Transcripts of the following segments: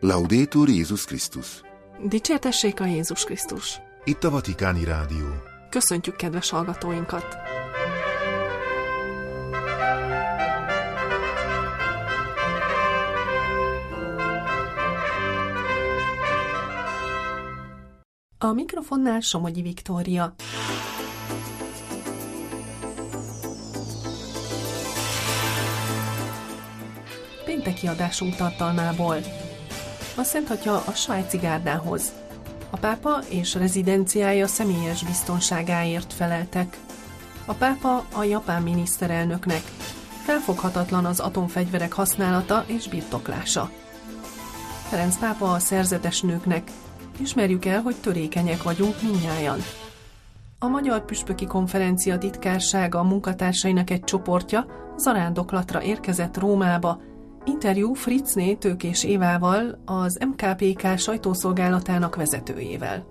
Laudetur Jézus Krisztus. Dicsértessék a Jézus Krisztus. Itt a Vatikáni Rádió. Köszöntjük kedves hallgatóinkat! A mikrofonnál Somogyi Viktória. Pénteki adásunk tartalmából. A Szentatya a svájci gárdához. A pápa és rezidenciája személyes biztonságáért feleltek. A pápa a japán miniszterelnöknek. Felfoghatatlan az atomfegyverek használata és birtoklása. Ferenc pápa a szerzetes nőknek. Ismerjük el, hogy törékenyek vagyunk mindnyájan. A Magyar Püspöki Konferencia titkársága a munkatársainak egy csoportja zarándoklatra érkezett Rómába. Interjú Fritzné Tőkés Évával, az MKPK sajtószolgálatának vezetőjével.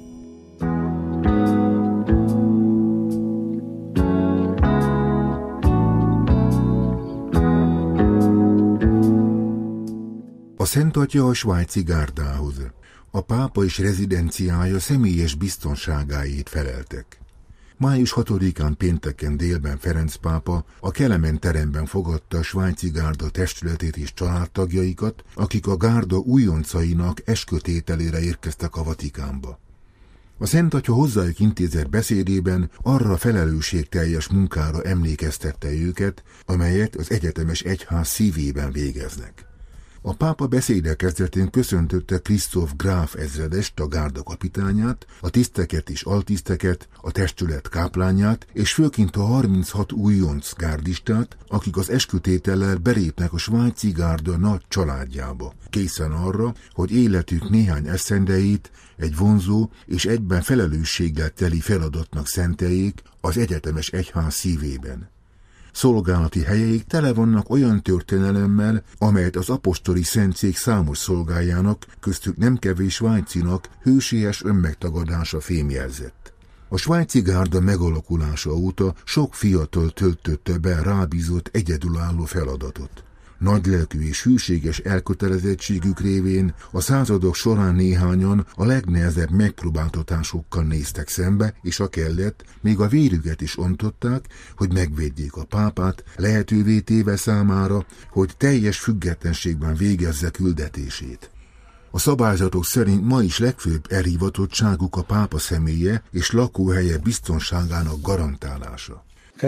A Szent Atya a svájci gárdához. A pápa és rezidenciája személyes biztonságáért feleltek. Május 6-án pénteken délben Ferenc pápa a Kelemen teremben fogadta a svájci gárda testületét és családtagjaikat, akik a gárda újoncainak eskütételére érkeztek a Vatikánba. A Szent Atya hozzájuk intézett beszédében arra a felelősségteljes munkára emlékeztette őket, amelyet az egyetemes egyház szívében végeznek. A pápa beszéde kezdetén köszöntötte Christoph Graf ezredest, a gárda kapitányát, a tiszteket és altiszteket, a testület káplányát, és főként a 36 újonc gárdistát, akik az eskütétellel belépnek a svájci gárda nagy családjába, készen arra, hogy életük néhány esztendejét egy vonzó és egyben felelősséggel teli feladatnak szenteljék az egyetemes egyház szívében. Szolgálati helyeik tele vannak olyan történelemmel, amelyet az apostoli szentszék számos szolgájának, köztük nem kevés svájcinak hősies önmegtagadása fémjelzett. A svájci gárda megalakulása óta sok fiatal töltötte be rábízott egyedülálló feladatot. Nagylelkű és hűséges elkötelezettségük révén a századok során néhányan a legnehezebb megpróbáltatásokkal néztek szembe, és ha kellett, még a vérüket is ontották, hogy megvédjék a pápát, lehetővé téve számára, hogy teljes függetlenségben végezze küldetését. A szabályzatok szerint ma is legfőbb elhivatottságuk a pápa személye és lakóhelye biztonságának garantálása.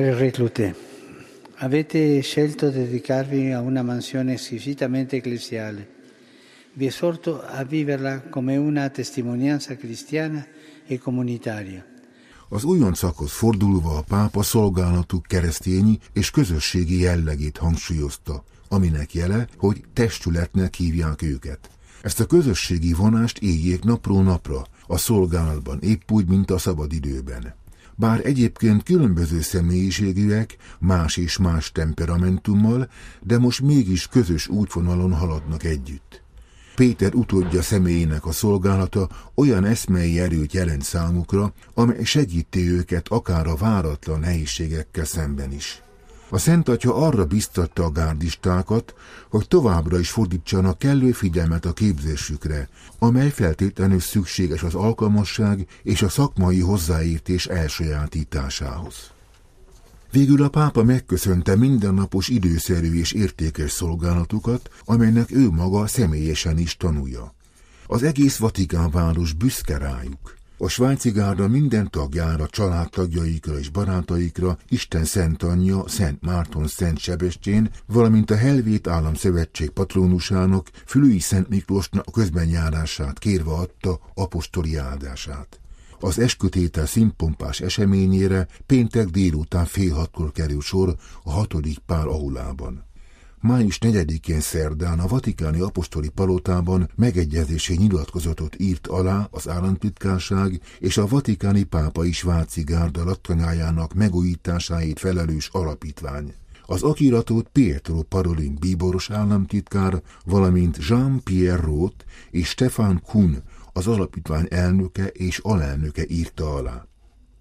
Avete scelto dedicarvi a una mansione squisitamente ecclesiale. Vi esorto a viverla come una testimonianza cristiana e comunitaria. Az újoncakhoz fordulva a pápa szolgálatuk keresztényi és közösségi jellegét hangsúlyozta, aminek jele, hogy testületnek hívják őket. Ezt a közösségi vonást éljék napról napra, a szolgálatban épp úgy, mint a szabadidőben. Bár egyébként különböző személyiségűek, más és más temperamentummal, de most mégis közös útvonalon haladnak együtt. Péter utódja személyének a szolgálata olyan eszmei erőt jelent számukra, amely segíti őket akár a váratlan nehézségekkel szemben is. A Szent Atya arra biztatta a gárdistákat, hogy továbbra is fordítsanak kellő figyelmet a képzésükre, amely feltétlenül szükséges az alkalmasság és a szakmai hozzáértés elsajátításához. Végül a pápa megköszönte mindennapos időszerű és értékes szolgálatukat, amelynek ő maga személyesen is tanúja. Az egész Vatikánváros büszke rájuk. A svájci gárda minden tagjára, családtagjaikra és barátaikra Isten Szent Anyja, Szent Márton, Szent Sebestyén, valamint a Helvét Államszövetség patronusának, Fülüi Szent Miklósnak a közbenjárását kérve adta apostoli áldását. Az eskütétel színpompás eseményére péntek délután 5:30 kerül sor a 6. Pál aulában. Május 4-én szerdán a vatikáni apostoli palotában megegyezési nyilatkozatot írt alá az államtitkárság és a vatikáni pápai svájci gárda laktanyájának megújításáért felelős alapítvány. Az akiratot Pietro Parolin bíboros államtitkár, valamint Jean-Pierre Roth és Stefan Kuhn, az alapítvány elnöke és alelnöke írta alá.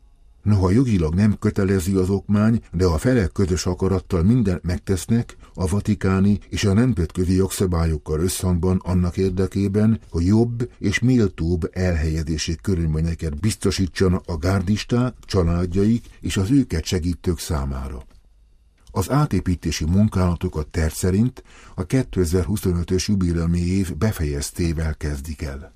Noha jogilag nem kötelező az okmány, de a felek közös akarattal mindent megtesznek a vatikáni és a nemzetközi jogszabályokkal összhangban annak érdekében, hogy jobb és méltóbb elhelyezési körülményeket biztosítsanak a gárdisták, családjaik és az őket segítők számára. Az átépítési munkálatokat terv szerint a 2025-ös jubileumi év befejeztével kezdik el.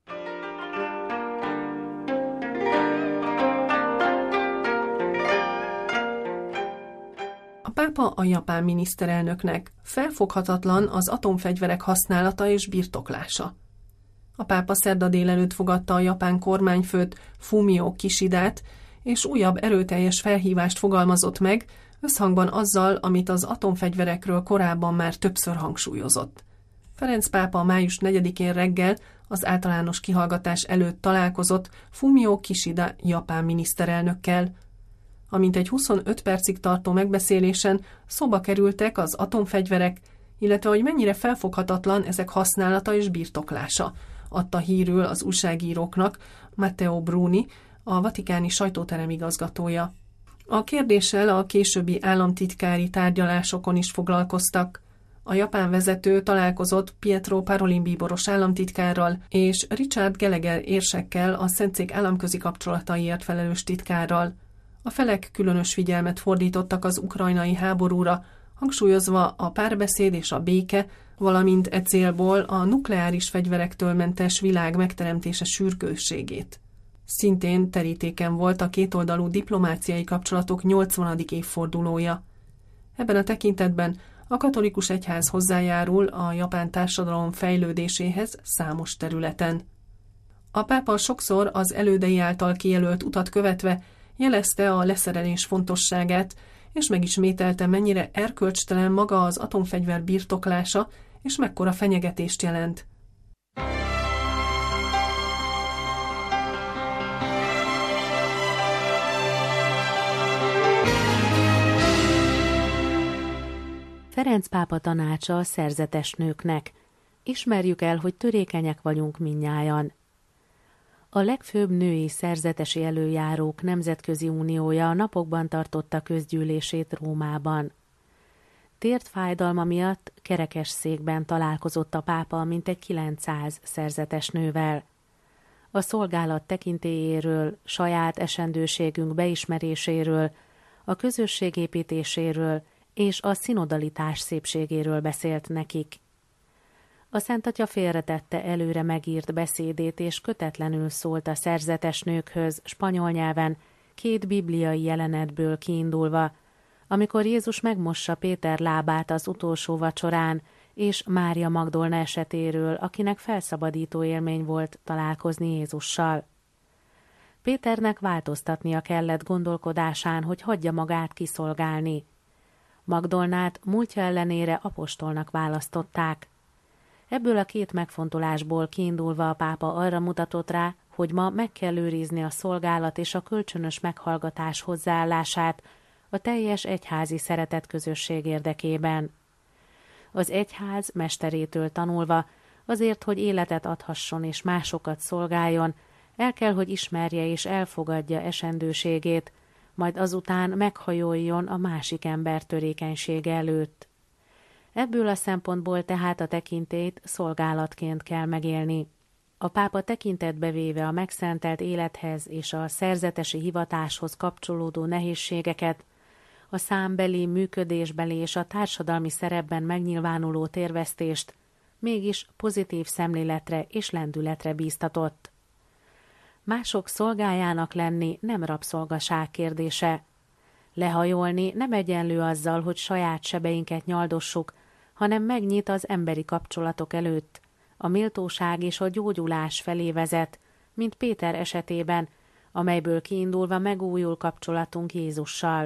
A pápa a japán miniszterelnöknek: felfoghatatlan az atomfegyverek használata és birtoklása. A pápa szerda délelőtt fogadta a japán kormányfőt, Fumio Kisidát, és újabb erőteljes felhívást fogalmazott meg, összhangban azzal, amit az atomfegyverekről korábban már többször hangsúlyozott. Ferenc pápa május 4-én reggel az általános kihallgatás előtt találkozott Fumio Kishida japán miniszterelnökkel. A mintegy 25 percig tartó megbeszélésen szóba kerültek az atomfegyverek, illetve hogy mennyire felfoghatatlan ezek használata és birtoklása, adta hírül az újságíróknak Matteo Bruni, a vatikáni sajtóterem igazgatója. A kérdéssel a későbbi államtitkári tárgyalásokon is foglalkoztak. A japán vezető találkozott Pietro Parolin bíboros államtitkárral és Richard Gallagher érsekkel, a Szentszék államközi kapcsolataiért felelős titkárral. A felek különös figyelmet fordítottak az ukrajnai háborúra, hangsúlyozva a párbeszéd és a béke, valamint e célból a nukleáris fegyverektől mentes világ megteremtése sürgősségét. Szintén terítéken volt a kétoldalú diplomáciai kapcsolatok 80. évfordulója. Ebben a tekintetben a katolikus egyház hozzájárul a japán társadalom fejlődéséhez számos területen. A pápa sokszor az elődei által kijelölt utat követve jelezte a leszerelés fontosságát, és megismételte, mennyire erkölcstelen maga az atomfegyver birtoklása, és mekkora fenyegetést jelent. Ferenc pápa tanácsa a szerzetes nőknek. Ismerjük el, hogy törékenyek vagyunk mindnyájan. A legfőbb női szerzetesi előjárók nemzetközi uniója a napokban tartotta közgyűlését Rómában. Tért fájdalma miatt kerekesszékben találkozott a pápa mintegy 900 szerzetes nővel. A szolgálat tekintélyéről, saját esendőségünk beismeréséről, a közösség építéséről és a szinodalitás szépségéről beszélt nekik. A Szent Atya félretette előre megírt beszédét, és kötetlenül szólt a szerzetes nőkhöz spanyol nyelven, 2 bibliai jelenetből kiindulva, amikor Jézus megmossa Péter lábát az utolsó vacsorán, és Mária Magdolna esetéről, akinek felszabadító élmény volt találkozni Jézussal. Péternek változtatnia kellett gondolkodásán, hogy hagyja magát kiszolgálni. Magdolnát múltja ellenére apostolnak választották. Ebből a 2 megfontolásból kiindulva a pápa arra mutatott rá, hogy ma meg kell őrizni a szolgálat és a kölcsönös meghallgatás hozzáállását a teljes egyházi szeretetközösség érdekében. Az egyház mesterétől tanulva, azért, hogy életet adhasson és másokat szolgáljon, el kell, hogy ismerje és elfogadja esendőségét, majd azután meghajoljon a másik ember törékenysége előtt. Ebből a szempontból tehát a tekintélyt szolgálatként kell megélni. A pápa tekintetbe véve a megszentelt élethez és a szerzetesi hivatáshoz kapcsolódó nehézségeket, a számbeli, működésbeli és a társadalmi szerepben megnyilvánuló térvesztést mégis pozitív szemléletre és lendületre bíztatott. Mások szolgájának lenni nem rabszolgaság kérdése. Lehajolni nem egyenlő azzal, hogy saját sebeinket nyaldossuk, hanem megnyit az emberi kapcsolatok előtt, a méltóság és a gyógyulás felé vezet, mint Péter esetében, amelyből kiindulva megújul kapcsolatunk Jézussal.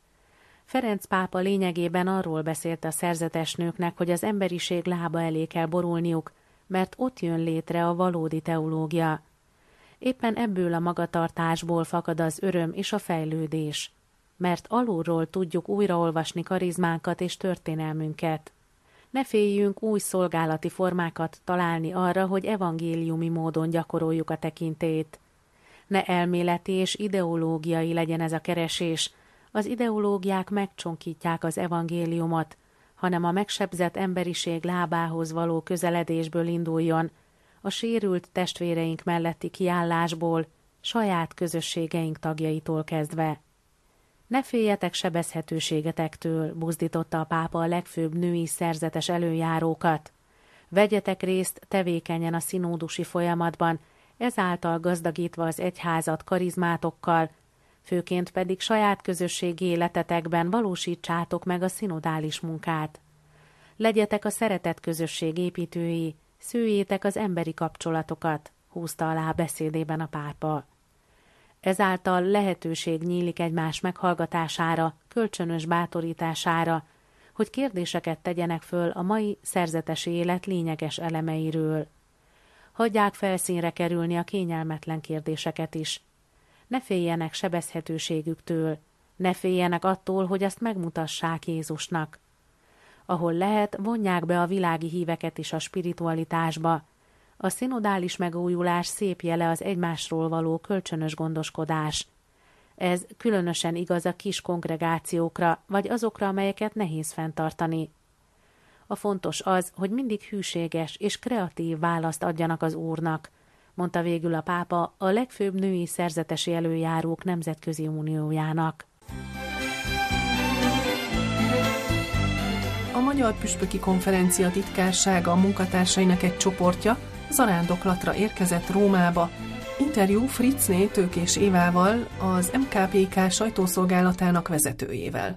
Ferenc pápa lényegében arról beszélt a szerzetes nőknek, hogy az emberiség lába elé kell borulniuk, mert ott jön létre a valódi teológia. Éppen ebből a magatartásból fakad az öröm és a fejlődés, mert alulról tudjuk újraolvasni karizmánkat és történelmünket. Ne féljünk új szolgálati formákat találni arra, hogy evangéliumi módon gyakoroljuk a tekintélyt. Ne elméleti és ideológiai legyen ez a keresés. Az ideológiák megcsonkítják az evangéliumot, hanem a megsebzett emberiség lábához való közeledésből induljon, a sérült testvéreink melletti kiállásból, saját közösségeink tagjaitól kezdve. Ne féljetek sebezhetőségetektől, buzdította a pápa a legfőbb női szerzetes előjárókat. Vegyetek részt tevékenyen a szinódusi folyamatban, ezáltal gazdagítva az egyházat karizmátokkal, főként pedig saját közösségi életetekben valósítsátok meg a szinodális munkát. Legyetek a szeretet közösség építői, szőjétek az emberi kapcsolatokat, húzta alá a beszédében a pápa. Ezáltal lehetőség nyílik egymás meghallgatására, kölcsönös bátorítására, hogy kérdéseket tegyenek föl a mai szerzetesi élet lényeges elemeiről. Hagyják felszínre kerülni a kényelmetlen kérdéseket is. Ne féljenek sebezhetőségüktől, ne féljenek attól, hogy azt megmutassák Jézusnak. Ahol lehet, vonják be a világi híveket is a spiritualitásba. A szinodális megújulás szép jele az egymásról való kölcsönös gondoskodás. Ez különösen igaz a kis kongregációkra, vagy azokra, amelyeket nehéz fenntartani. A fontos az, hogy mindig hűséges és kreatív választ adjanak az Úrnak, mondta végül a pápa a legfőbb női szerzetesi előjárók nemzetközi uniójának. A Magyar Püspöki Konferencia titkársága munkatársainak egy csoportja zarándoklatra érkezett Rómába. Interjú Fritzné Tőkés Évával, az MKPK sajtószolgálatának vezetőjével.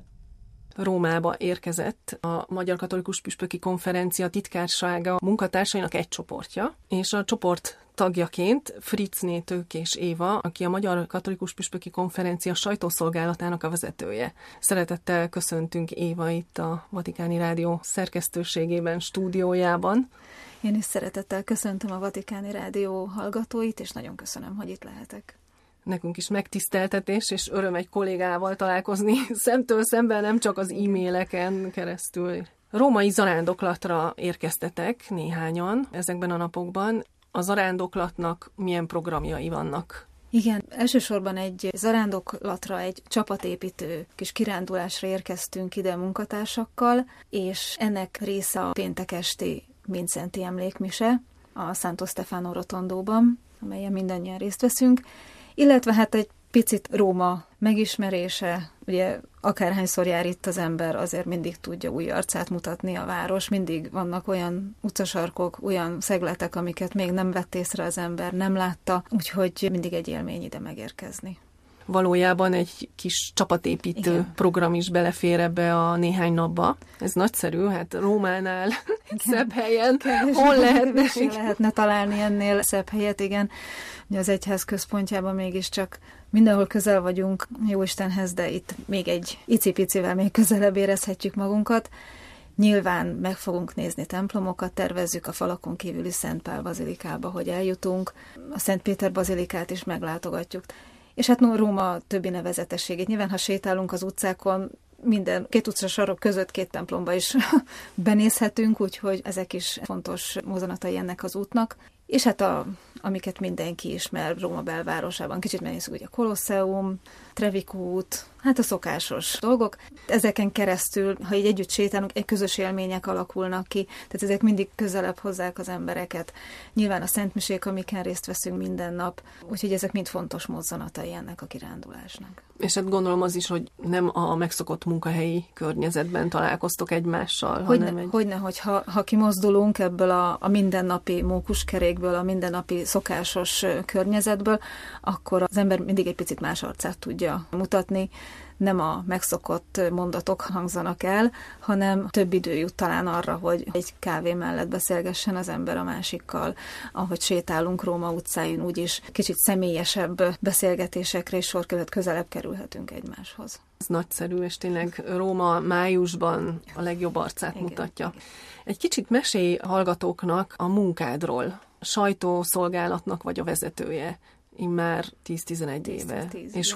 Rómába érkezett a Magyar Katolikus Püspöki Konferencia titkársága munkatársainak egy csoportja, és a csoport tagjaként Fritzné Tőkés Éva, aki a Magyar Katolikus Püspöki Konferencia sajtószolgálatának a vezetője. Szeretettel köszöntünk, Éva, itt a Vatikáni Rádió szerkesztőségében, stúdiójában. Én is szeretettel köszöntöm a Vatikáni Rádió hallgatóit, és nagyon köszönöm, hogy itt lehetek. Nekünk is megtiszteltetés és öröm egy kollégával találkozni szemtől szemben, nem csak az e-maileken keresztül. Római zarándoklatra érkeztetek néhányan ezekben a napokban. A zarándoklatnak milyen programjai vannak? Igen, elsősorban egy zarándoklatra, egy csapatépítő kis kirándulásra érkeztünk ide munkatársakkal, és ennek része a péntek esti Vincenti emlékmise a Santo Stefano Rotondóban, amelyen mindannyian részt veszünk, illetve hát egy picit Róma megismerése, ugye akárhányszor jár itt az ember, azért mindig tudja új arcát mutatni a város, mindig vannak olyan utcasarkok, olyan szegletek, amiket még nem vett észre az ember, nem látta, úgyhogy mindig egy élmény ide megérkezni. Valójában egy kis csapatépítő Igen. program is belefér ebbe a néhány napba. Ez nagyszerű, hát Rómánál szebb helyen. Hol lehetne találni ennél szebb helyet, igen. Ugye az egyház központjában mégiscsak mindenhol közel vagyunk Jóistenhez, de itt még egy icipicivel még közelebb érezhetjük magunkat. Nyilván meg fogunk nézni templomokat, tervezzük a falakon kívüli Szent Pál bazilikába, hogy eljutunk. A Szent Péter bazilikát is meglátogatjuk. És hát Róma többi nevezetességét. Nyilván, ha sétálunk az utcákon, minden két utcasarok között két templomba is benézhetünk, úgyhogy ezek is fontos mozzanatai ennek az útnak. És hát amiket mindenki ismer Róma belvárosában, kicsit megnézzük, ugye a Kolosseum, Trevi út, hát a szokásos dolgok. Ezeken keresztül, ha így együtt sétálunk, egy közös élmények alakulnak ki, tehát ezek mindig közelebb hozzák az embereket. Nyilván a szentmisék, amiken részt veszünk minden nap, úgyhogy ezek mind fontos mozzanatai ennek a kirándulásnak. És hát gondolom az is, hogy nem a megszokott munkahelyi környezetben találkoztok egymással, Hogyne, ha kimozdulunk ebből a mindennapi mókuskerékből, a mindennapi szokásos környezetből, akkor az ember mindig egy picit más arcát tudja mutatni, nem a megszokott mondatok hangzanak el, hanem több idő jut talán arra, hogy egy kávé mellett beszélgessen az ember a másikkal. Ahogy sétálunk Róma utcáin, úgyis kicsit személyesebb beszélgetésekre és közelebb kerülhetünk egymáshoz. Ez nagyszerű, és tényleg Róma májusban a legjobb arcát mutatja. Igen. Egy kicsit mesélj hallgatóknak a munkádról. A sajtószolgálatnak vagy a vezetője. Immár 10-11 éve, és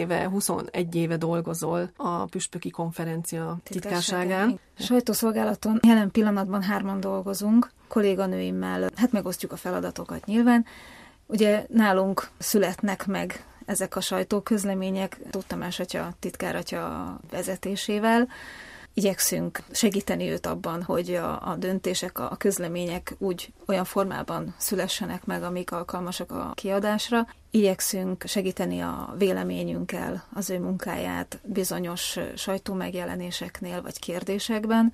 21 éve dolgozol a Püspöki Konferencia titkárságán. A sajtószolgálaton jelen pillanatban 3-an dolgozunk, kolléganőimmel, hát megosztjuk a feladatokat nyilván, Ugye nálunk születnek meg ezek a sajtóközlemények, Tóth Tamás atya, titkár atya vezetésével. Igyekszünk segíteni őt abban, hogy a döntések, a közlemények úgy olyan formában szülessenek meg, amik alkalmasak a kiadásra. Igyekszünk segíteni a véleményünkkel az ő munkáját bizonyos sajtómegjelenéseknél vagy kérdésekben,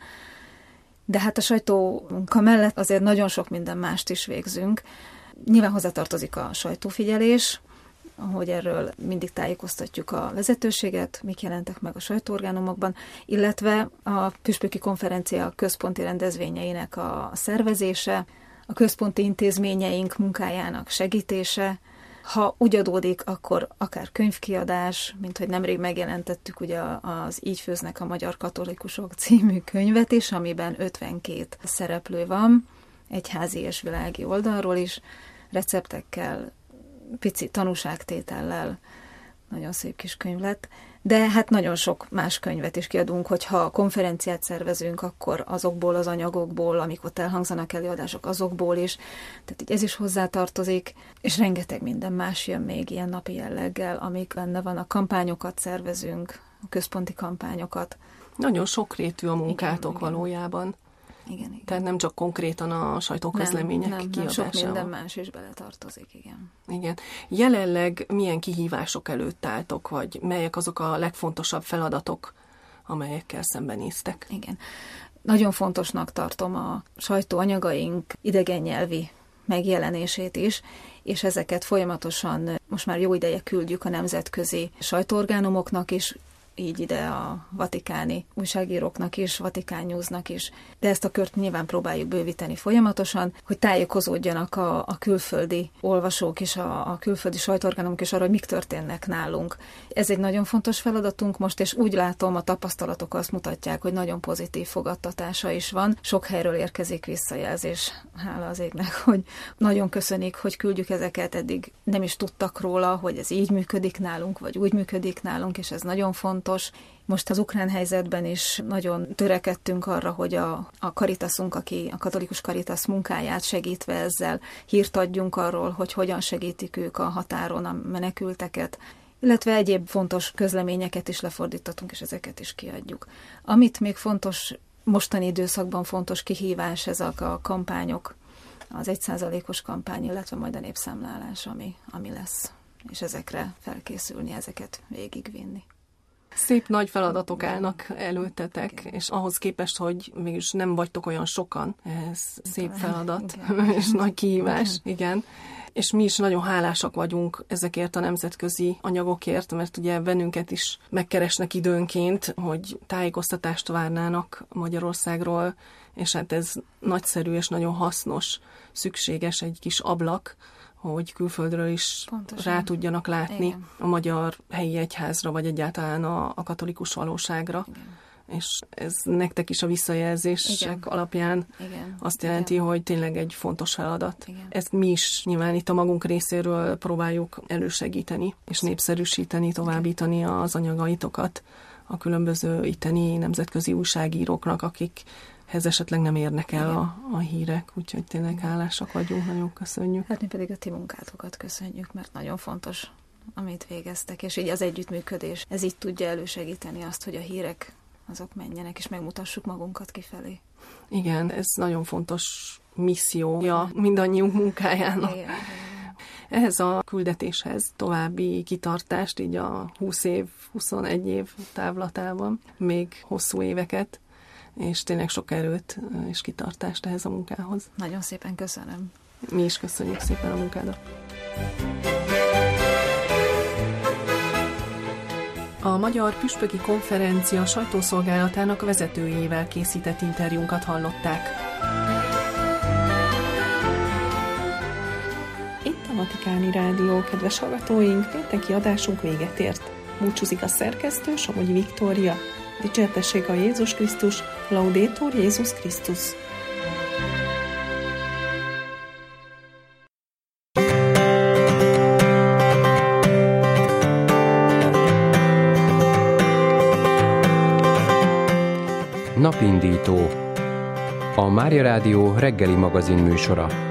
de hát a sajtómunka mellett azért nagyon sok minden mást is végzünk. Nyilván hozzátartozik a sajtófigyelés, ahogy erről mindig tájékoztatjuk a vezetőséget, mik jelentek meg a sajtóorgánumokban, illetve a püspöki konferencia központi rendezvényeinek a szervezése, a központi intézményeink munkájának segítése. Ha úgy adódik, akkor akár könyvkiadás, mint hogy nemrég megjelentettük ugye az Így főznek a magyar katolikusok című könyvet is, amiben 52 szereplő van, egyházi és világi oldalról is, receptekkel, pici tanúságtétellel, nagyon szép kis könyv lett, de hát nagyon sok más könyvet is kiadunk, hogyha konferenciát szervezünk, akkor azokból az anyagokból, amik ott elhangzanak előadások, azokból is, tehát így ez is hozzátartozik, és rengeteg minden más jön még ilyen napi jelleggel, amik benne van, a kampányokat szervezünk, a központi kampányokat. Nagyon sokrétű a munkátok valójában. Igen. Tehát nem csak konkrétan a sajtóközlemények kiadásával. Nem, sok minden más is beletartozik, igen. Igen. Jelenleg milyen kihívások előtt álltok, vagy melyek azok a legfontosabb feladatok, amelyekkel szembenéztek? Igen. Nagyon fontosnak tartom a sajtóanyagaink idegen nyelvi megjelenését is, és ezeket folyamatosan most már jó ideje küldjük a nemzetközi sajtóorgánumoknak is, így ide a vatikáni újságíróknak is, Vatikán Newsnak is. De ezt a kört nyilván próbáljuk bővíteni folyamatosan, hogy tájékozódjanak a külföldi olvasók és a külföldi sajtóorgánumok is arra, hogy mik történnek nálunk. Ez egy nagyon fontos feladatunk most, és úgy látom, a tapasztalatok azt mutatják, hogy nagyon pozitív fogadtatása is van. Sok helyről érkezik visszajelzés, hála az égnek, hogy nagyon köszönik, hogy küldjük ezeket, eddig nem is tudtak róla, hogy ez így működik nálunk, vagy úgy működik nálunk, és ez nagyon fontos. Most az ukrán helyzetben is nagyon törekedtünk arra, hogy a Caritasunk, aki a katolikus Caritas munkáját segítve ezzel hírt adjunk arról, hogy hogyan segítik ők a határon a menekülteket, illetve egyéb fontos közleményeket is lefordítatunk, és ezeket is kiadjuk. Amit még fontos, mostani időszakban fontos kihívás, ezek a kampányok, az 1%-os kampány, illetve majd a népszámlálás, ami lesz, és ezekre felkészülni, ezeket végigvinni. Szép nagy feladatok állnak előttetek, igen. És ahhoz képest, hogy mégis nem vagytok olyan sokan, ez szép feladat, igen. És nagy kihívás, igen. És mi is nagyon hálásak vagyunk ezekért a nemzetközi anyagokért, mert ugye bennünket is megkeresnek időnként, hogy tájékoztatást várnának Magyarországról, és hát ez nagyszerű és nagyon hasznos, szükséges egy kis ablak, hogy külföldről is pontosan rá tudjanak látni, igen, a magyar helyi egyházra, vagy egyáltalán a katolikus valóságra. Igen. És ez nektek is a visszajelzések, igen, alapján, igen, azt jelenti, igen, hogy tényleg egy fontos feladat. Igen. Ezt mi is nyilván itt a magunk részéről próbáljuk elősegíteni, és népszerűsíteni, továbbítani az anyagaitokat a különböző itteni nemzetközi újságíróknak, akikhez esetleg nem érnek el a hírek, úgyhogy tényleg hálásak vagyunk, nagyon köszönjük. Hát mi pedig a ti munkátokat köszönjük, mert nagyon fontos, amit végeztek, és így az együttműködés, ez így tudja elősegíteni azt, hogy a hírek azok menjenek, és megmutassuk magunkat kifelé. Igen, ez nagyon fontos missziója mindannyiunk munkájának. Igen. Ehhez a küldetéshez további kitartást, így a 20 év, 21 év távlatában, még hosszú éveket, és tényleg sok erőt és kitartást ehhez a munkához. Nagyon szépen köszönöm. Mi is köszönjük szépen a munkádat. A Magyar Püspöki Konferencia sajtószolgálatának vezetőjével készített interjúnkat hallották. Itt a Vatikáni Rádió, kedves hallgatóink, pénteki adásunk véget ért. Búcsúzik a szerkesztő, Somogyi Viktória. Dicsértessék a Jézus Krisztus, Laudetur Jézus Krisztus. Napindító. A Mária Rádió reggeli magazin műsora.